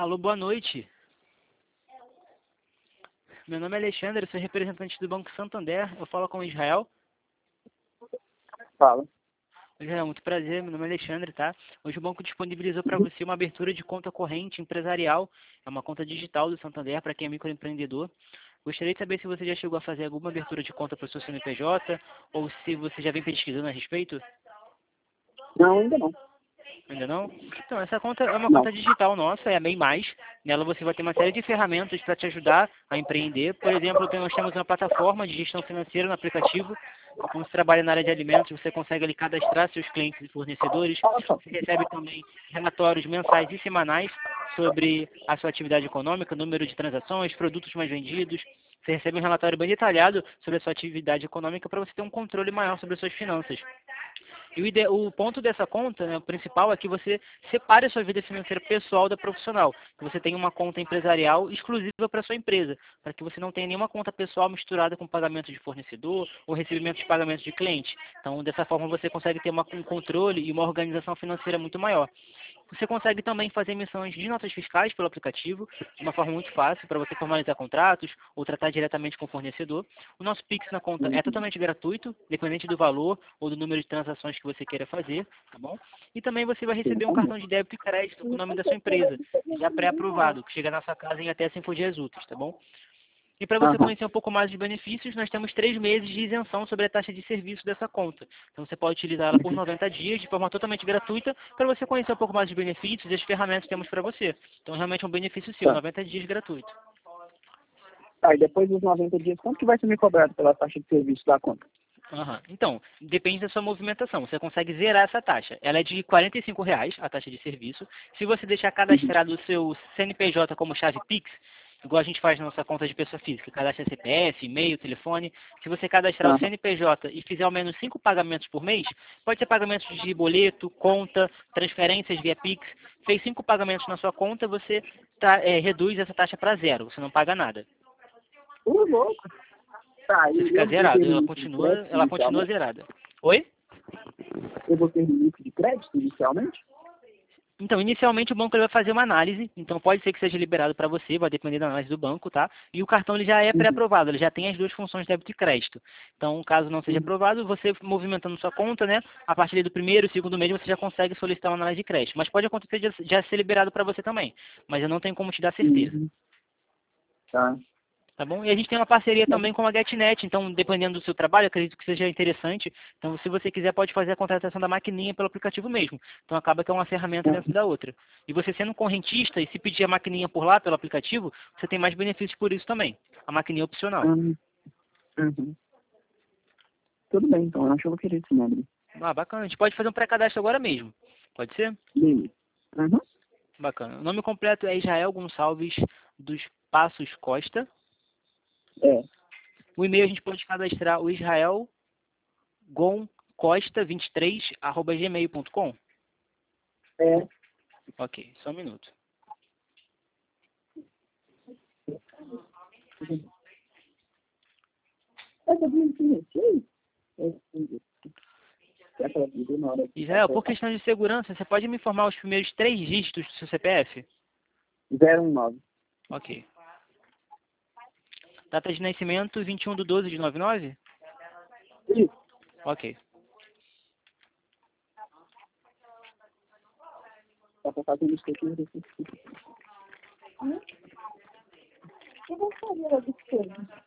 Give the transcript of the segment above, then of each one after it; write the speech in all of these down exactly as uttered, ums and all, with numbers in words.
Alô, boa noite. Meu nome é Alexandre, sou representante do Banco Santander. Eu falo com o Israel. Fala. Israel, muito prazer. Meu nome é Alexandre, tá? Hoje o banco disponibilizou para você uma abertura de conta corrente empresarial. É uma conta digital do Santander para quem é microempreendedor. Gostaria de saber se você já chegou a fazer alguma abertura de conta para o seu C N P J ou se você já vem pesquisando a respeito. Não, ainda não. Ainda não? Então, essa conta é uma Não. conta digital nossa, é a MEI Mais. Nela você vai ter uma série de ferramentas para te ajudar a empreender. Por exemplo, tem- nós temos uma plataforma de gestão financeira no aplicativo. Como você trabalha na área de alimentos, você consegue ali cadastrar seus clientes e fornecedores. Olha só. Você recebe também relatórios mensais e semanais sobre a sua atividade econômica, número de transações, produtos mais vendidos. Você recebe um relatório bem detalhado sobre a sua atividade econômica para você ter um controle maior sobre as suas finanças. E o, ide- o ponto dessa conta, né, o principal, é que você separe a sua vida financeira pessoal da profissional. Que você tenha uma conta empresarial exclusiva para a sua empresa, para que você não tenha nenhuma conta pessoal misturada com pagamento de fornecedor ou recebimento de pagamento de cliente. Então, dessa forma, você consegue ter uma, um controle e uma organização financeira muito maior. Você consegue também fazer emissões de notas fiscais pelo aplicativo, de uma forma muito fácil, para você formalizar contratos ou tratar diretamente com o fornecedor. O nosso Pix na conta é totalmente gratuito, dependente do valor ou do número de transações que você queira fazer, tá bom? E também você vai receber um cartão de débito e crédito com o nome da sua empresa, já pré-aprovado, que chega na sua casa em até cinco dias úteis, tá bom? E para você Aham. conhecer um pouco mais dos benefícios, nós temos três meses de isenção sobre a taxa de serviço dessa conta. Então você pode utilizar ela por noventa dias de forma totalmente gratuita para você conhecer um pouco mais dos benefícios e as ferramentas que temos para você. Então realmente é um benefício seu, Tá. noventa dias gratuito. Tá, e depois dos noventa dias, quanto que vai ser me cobrado pela taxa de serviço da conta? Aham. Então, depende da sua movimentação. Você consegue zerar essa taxa. Ela é de quarenta e cinco reais, a taxa de serviço. Se você deixar Uhum. cadastrado o seu C N P J como chave Pix, igual a gente faz na nossa conta de pessoa física, cadastra C P F, e-mail, telefone. Se você cadastrar o Aham. C N P J e fizer ao menos cinco pagamentos por mês, pode ser pagamentos de boleto, conta, transferências via Pix. Fez cinco pagamentos na sua conta, você tá, é, reduz essa taxa para zero. Você não paga nada. Uh, louco. Tá, Você e fica eu vou ter zerado. Ela limite de continua, crédito ela continua inicialmente? zerada. Oi? Eu vou ter limite de crédito inicialmente? Então, inicialmente o banco ele vai fazer uma análise, então pode ser que seja liberado para você, vai depender da análise do banco, tá? E o cartão ele já é Uhum. pré-aprovado, ele já tem as duas funções débito e crédito. Então, caso não seja Uhum. aprovado, você movimentando sua conta, né? A partir do primeiro, segundo mês você já consegue solicitar uma análise de crédito. Mas pode acontecer de já ser liberado para você também, mas eu não tenho como te dar certeza. Uhum. Tá. Tá bom? E a gente tem uma parceria Bom. também com a GetNet, então dependendo do seu trabalho, acredito que seja interessante. Então, se você quiser, pode fazer a contratação da maquininha pelo aplicativo mesmo. Então, acaba que é uma ferramenta dentro da outra. E você sendo correntista e se pedir a maquininha por lá, pelo aplicativo, você tem mais benefícios por isso também. A maquininha é opcional. Uhum. Uhum. Tudo bem, então. Eu acho que eu vou querer esse número. Ah, bacana. A gente pode fazer um pré-cadastro agora mesmo. Pode ser? Beleza. Uhum. Bacana. O nome completo é Israel Gonçalves dos Passos Costa. É. O e-mail a gente pode cadastrar o Israel goncosta vinte e três arroba gmail ponto com. É. Ok, só um minuto. Essa bonitinha. Que isso? É aquela que ligou na hora que tá Israel, por colocando. questão de segurança, você pode me informar os primeiros três dígitos do seu C P F? zero um nove. Ok. Data de nascimento, vinte e um de doze de noventa e nove? Isso. Ok. Tá pra fazer isso aqui. Eu gostaria de ser.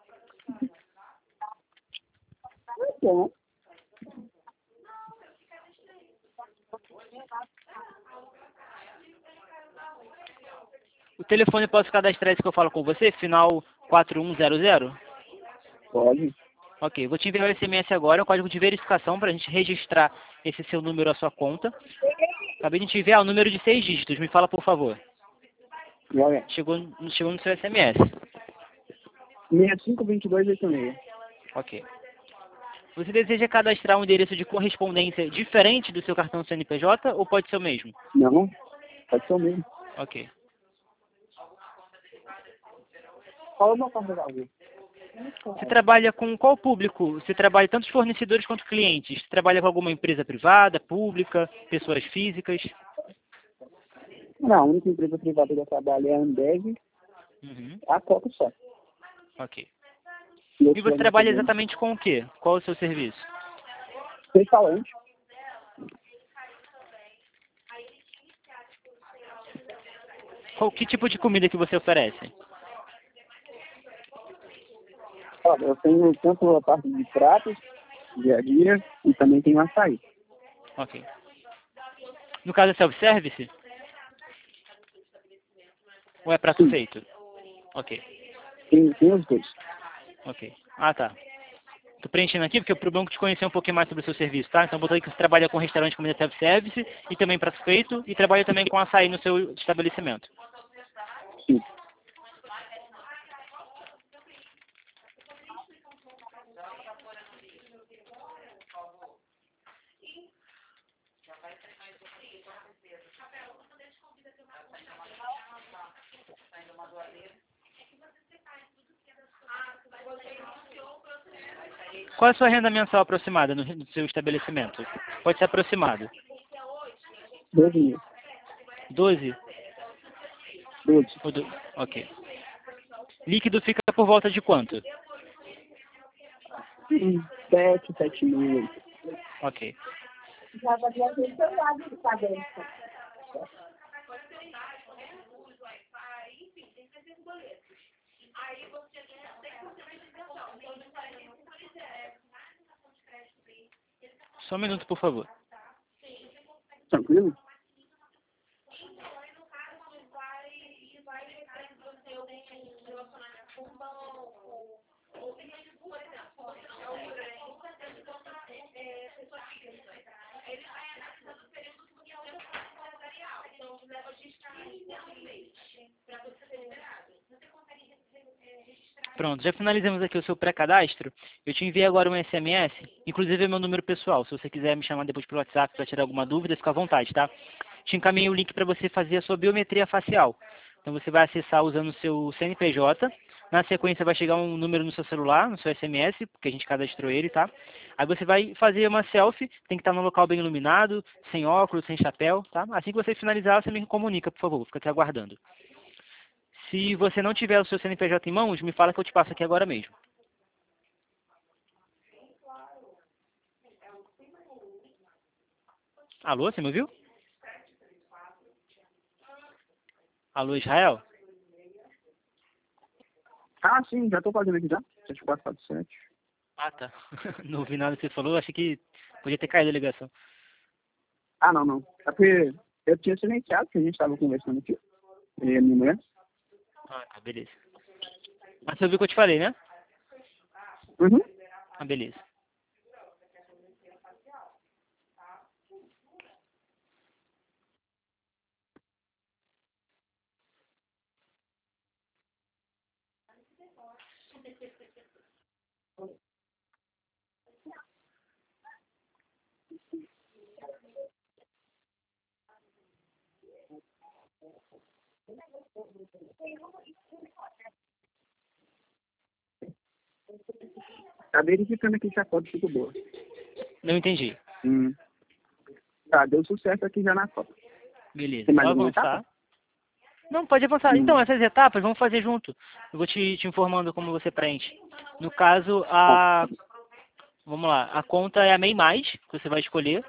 Muito bom. O telefone posso cadastrar esse que eu falo com você? Final quatro um zero zero? Pode. Ok, vou te enviar o S M S agora, o código de verificação para a gente registrar esse seu número à sua conta. Acabei de te enviar o número de seis dígitos, me fala por favor. Olha. Chegou, chegou no seu S M S. seis cinco dois dois oito seis. Ok. Você deseja cadastrar um endereço de correspondência diferente do seu cartão C N P J ou pode ser o mesmo? Não, pode ser o mesmo. Ok. Fala uma forma da vida. Você trabalha com qual público? Você trabalha tanto os fornecedores quanto clientes? Você trabalha com alguma empresa privada, pública, pessoas físicas? Não, a única empresa privada que eu trabalho é a Ambev, Uhum. a Coca só. Ok. E, E outros você trabalha fornecedores. exatamente com o quê? Qual o seu serviço? Restaurante. Qual, que tipo de comida que você oferece? Olha, eu tenho tanto a parte de pratos, dia a dia, e também tenho açaí. Ok. No caso é self-service? Ou é prato Sim, feito? Ok. tem, tem os dois. Ok. Ah, tá. Tô preenchendo aqui porque o problema é te conhecer um pouquinho mais sobre o seu serviço, tá? Então botei que você trabalha com restaurante, comida self-service e também prato feito e trabalha também com açaí no seu estabelecimento. Sim. Qual é a sua renda mensal aproximada no, no seu estabelecimento? Pode ser aproximado. doze mil. doze? doze. Ou do... Ok. Líquido fica por volta de quanto? Hum, sete, sete mil. Ok. Já vai ver o seu lado de cabeça. Só um minuto, por favor. Tranquilo? Pronto, já finalizamos aqui o seu pré-cadastro. Eu te enviei agora um S M S, inclusive é meu número pessoal. Se você quiser me chamar depois pelo WhatsApp para tirar alguma dúvida, fica à vontade, tá? Te encaminhei o link para você fazer a sua biometria facial. Então você vai acessar usando o seu C N P J. Na sequência vai chegar um número no seu celular, no seu S M S, porque a gente cadastrou ele, tá? Aí você vai fazer uma selfie, tem que estar num local bem iluminado, sem óculos, sem chapéu, tá? Assim que você finalizar, você me comunica, por favor, fica aqui aguardando. Se você não tiver o seu C N P J em mãos, me fala que eu te passo aqui agora mesmo. Alô, você me ouviu? Alô, Israel? Ah, sim, já tô fazendo aqui já. sete quatro quatro sete. Ah, tá. Não ouvi nada que você falou, achei que podia ter caído a ligação. Ah, não, não. É porque eu tinha silenciado que a gente estava conversando aqui. E a minha mulher. Ah, tá, beleza. Mas você ouviu o que eu te falei, né? Uhum. Ah, beleza. Tá verificando aqui se a foto ficou boa. Não entendi. Hum. Tá, deu sucesso aqui já na foto. Beleza, Tem só mais alguma avançar. etapa? Não, pode avançar. Hum. Então, essas etapas vamos fazer junto. Eu vou te, te informando como você preenche. No caso, Bom, a... Vamos lá. A conta é a MEI+, mais, que você vai escolher.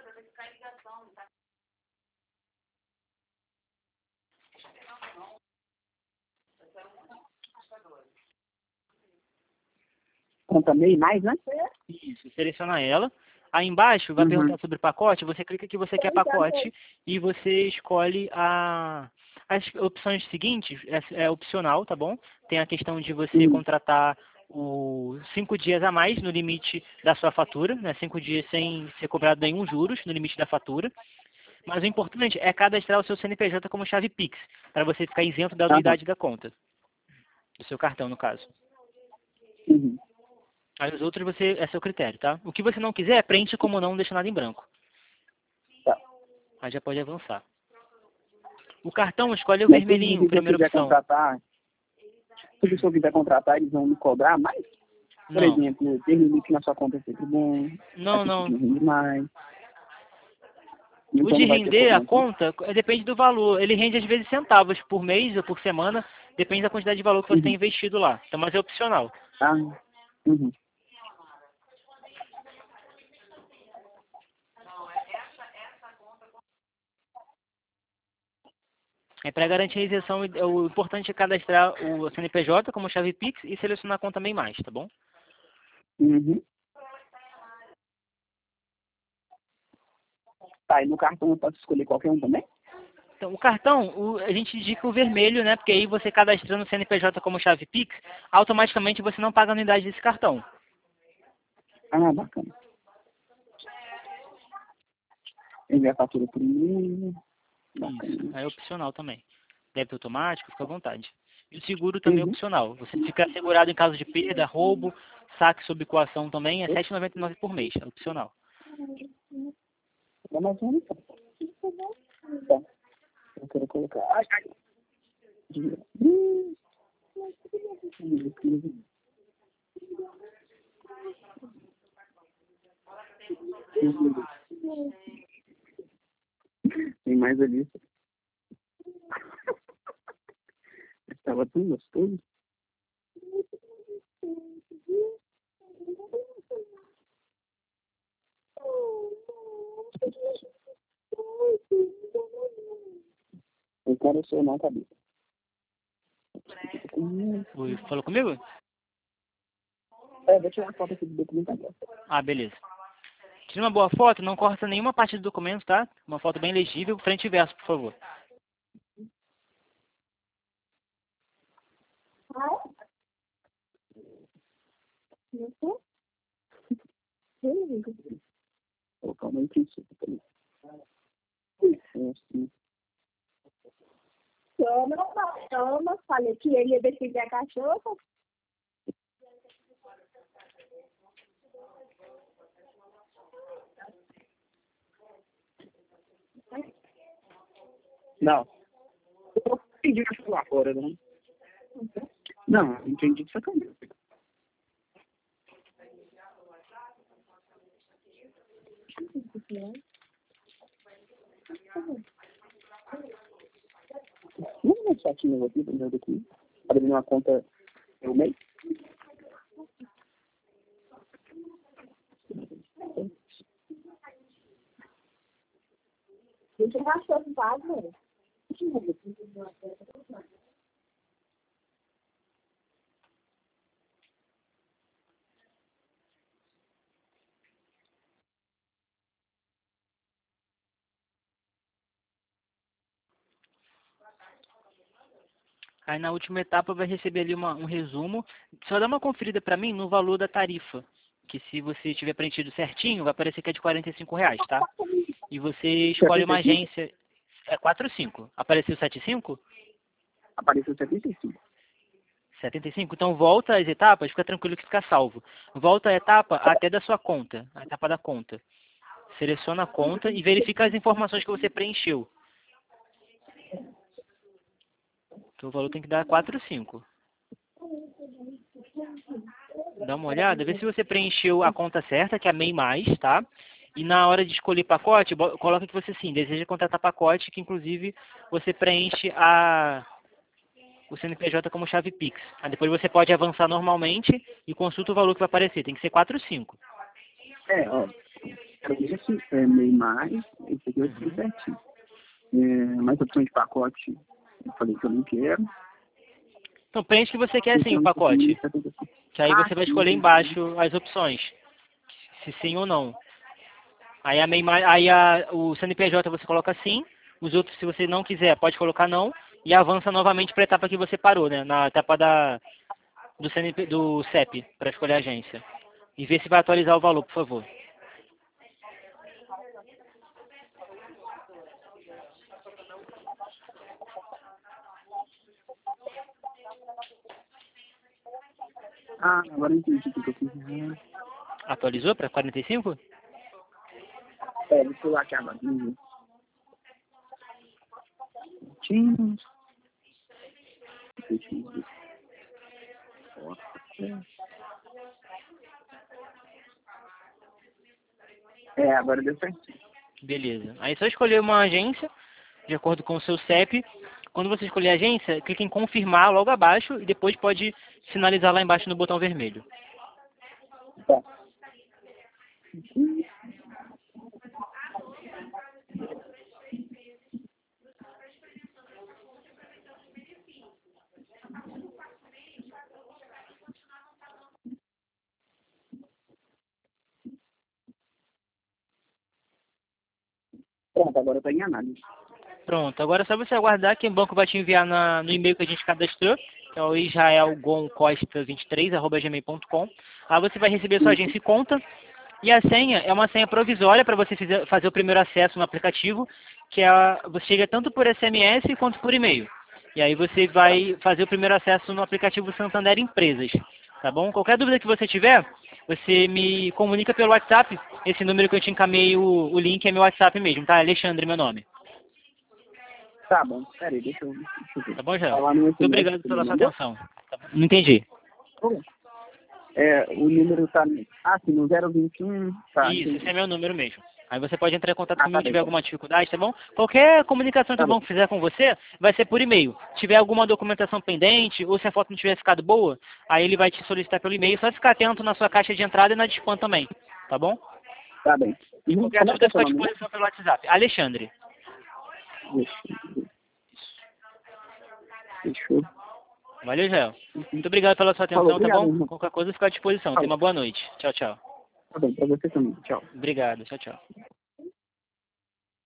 conta meio mais, né? Isso, seleciona ela. Aí embaixo vai Uhum. perguntar sobre pacote, você clica que você quer pacote e você escolhe a, as opções seguintes, é, é opcional, tá bom? Tem a questão de você Uhum. contratar os cinco dias a mais no limite da sua fatura, né? Cinco dias sem ser cobrado nenhum juros no limite da fatura. Mas o importante é cadastrar o seu C N P J como chave Pix, para você ficar isento da Aham. anuidade da conta, do seu cartão, no caso. Uhum. Aí os outros você é seu critério, tá? O que você não quiser, preenche como não, não deixa nada em branco. Tá. Aí já pode avançar. O cartão escolhe o Mas se vermelhinho, eu primeira quiser opção. contratar, se eu quiser contratar, eles vão me cobrar mais? Por Não, exemplo, ter limite na sua conta é sempre bom, não, assistir que não. não rende mais. O Então de não vai ter render a cobrança, né? conta eh, depende do valor. Ele rende às vezes centavos por mês ou por semana, depende da quantidade de valor que você tem Uhum. investido lá. Então, mas é opcional. Ah, uhum. É para garantir a isenção, o importante é cadastrar o C N P J como chave Pix e selecionar a conta MEI mais, tá bom? Uhum. Tá, e no cartão eu posso escolher qualquer um também? Então, o cartão, o- a gente indica o vermelho, né? Porque aí você cadastrando o C N P J como chave Pix, automaticamente você não paga a anuidade desse cartão. Ah, bacana. Enviar a fatura por e-mail. Isso, Bacana. aí é opcional também. Débito automático, fica à vontade. E o seguro também é Uhum. opcional. Você fica assegurado em caso de perda, roubo, saque sob coação também, é sete reais e noventa e nove centavos por mês, é opcional. Dá mais um, então. Tá. Eu quero colocar. Ai, ai. Dinheiro. Hum. Tem mais ali. Estava tão gostoso. Eu quero o seu não cabeça. Oi, falou comigo? É, vou tirar uma foto aqui do documento agora. Ah, beleza. Tira uma boa foto, não corta nenhuma parte do documento, tá? Uma foto bem legível, frente e verso, por favor. Colocar uma princípio também. É assim. Chama, chama, falei que ele ia decidir a cachorra. Não. Eu entendi que eu lá fora, né? Não, eu entendi de sacanagem. Vamos deixar aqui no aqui, no aqui. Abrir uma conta no mês. Gente, o cachorro faz, né? Aí na última etapa vai receber ali uma- um resumo. Só dá uma conferida para mim no valor da tarifa. Que se você tiver preenchido certinho, vai aparecer que é de quarenta e cinco reais, tá? E você escolhe uma setenta e cinco? agência. É quatro e cinco. Apareceu sete e cinco? Apareceu setenta e cinco. setenta e cinco? Então volta às etapas, fica tranquilo que fica salvo. Volta a etapa até da sua conta, a etapa da conta. Seleciona a conta e verifica as informações que você preencheu. Então o valor tem que dar quatro e cinco. Dá uma olhada, vê se você preencheu a conta certa, que é a MEI mais, tá? E na hora de escolher pacote, bo- coloca que você sim, deseja contratar pacote, que inclusive você preenche a, o C N P J como chave Pix. Aí depois você pode avançar normalmente e consulta o valor que vai aparecer. Tem que ser quatro e cinco. É, ó. Esse é meio mais, esse aqui eu escrevi Uhum. certinho. É, mais opção de pacote, eu falei que eu não quero. Então preenche o que você quer sim, o Então, pacote. setenta e cinco. Que aí Ah, você vai sim, escolher entendi. embaixo as opções, se sim ou não. Aí, a MEI mais- aí a, o C N P J você coloca sim, os outros se você não quiser pode colocar não, e avança novamente para a etapa que você parou, né? Na etapa da, do, C N P, do C E P, para escolher a agência. E ver se vai atualizar o valor, por favor. Ah, agora eu entendi o que eu fiz. errado. Atualizou para quarenta e cinco? É, vou pular aqui agora. Tinhos. É, agora deu certinho. Beleza. Aí é só escolher uma agência, de acordo com o seu C E P. Quando você escolher a agência, clique em confirmar logo abaixo e depois pode sinalizar lá embaixo no botão vermelho. Tá. Pronto, agora eu tô em análise. Pronto, agora é só você aguardar que o banco vai te enviar na, no e-mail que a gente cadastrou, que é o israel gon costa vinte e três arroba gmail ponto com. Aí você vai receber sua agência e conta. E a senha é uma senha provisória para você fizer- fazer o primeiro acesso no aplicativo, que é a- você chega tanto por S M S quanto por e-mail. E aí você vai fazer o primeiro acesso no aplicativo Santander Empresas, tá bom? Qualquer dúvida que você tiver, você me comunica pelo WhatsApp. Esse número que eu te encaminhei, o, o link é meu WhatsApp mesmo, tá? Alexandre, meu nome. Tá bom, peraí, deixa eu, deixa eu ver. Tá bom, Joel? Tá lá no Muito S M S obrigado que pela ele sua mandou? atenção. Tá bom? Não entendi. É, o número tá... Ah, sim, no zero vinte e um, tá, Isso, esse entendi. é meu número mesmo. Aí você pode entrar em contato Ah, comigo tá se bem, tiver tá bem. alguma dificuldade, tá bom? Qualquer comunicação que Tá o bom, banco fizer com você, vai ser por e-mail. Se tiver alguma documentação pendente, ou se a foto não tiver ficado boa, aí ele vai te solicitar pelo e-mail. Só ficar atento na sua caixa de entrada e na de spam também, tá bom? tá bem. E Uhum. qualquer Como é que dúvida, é seu fica à nome, né? disposição pelo WhatsApp. Alexandre. Deixa, deixa eu... Valeu, Jael. Uhum. Muito obrigado pela sua Falou, atenção, tá obrigado, bom? irmão. Qualquer coisa, fica à disposição. Tenha Falou. uma boa noite. Tchau, tchau. Tá bem, pra você também. Tchau. Obrigado. Tchau, tchau.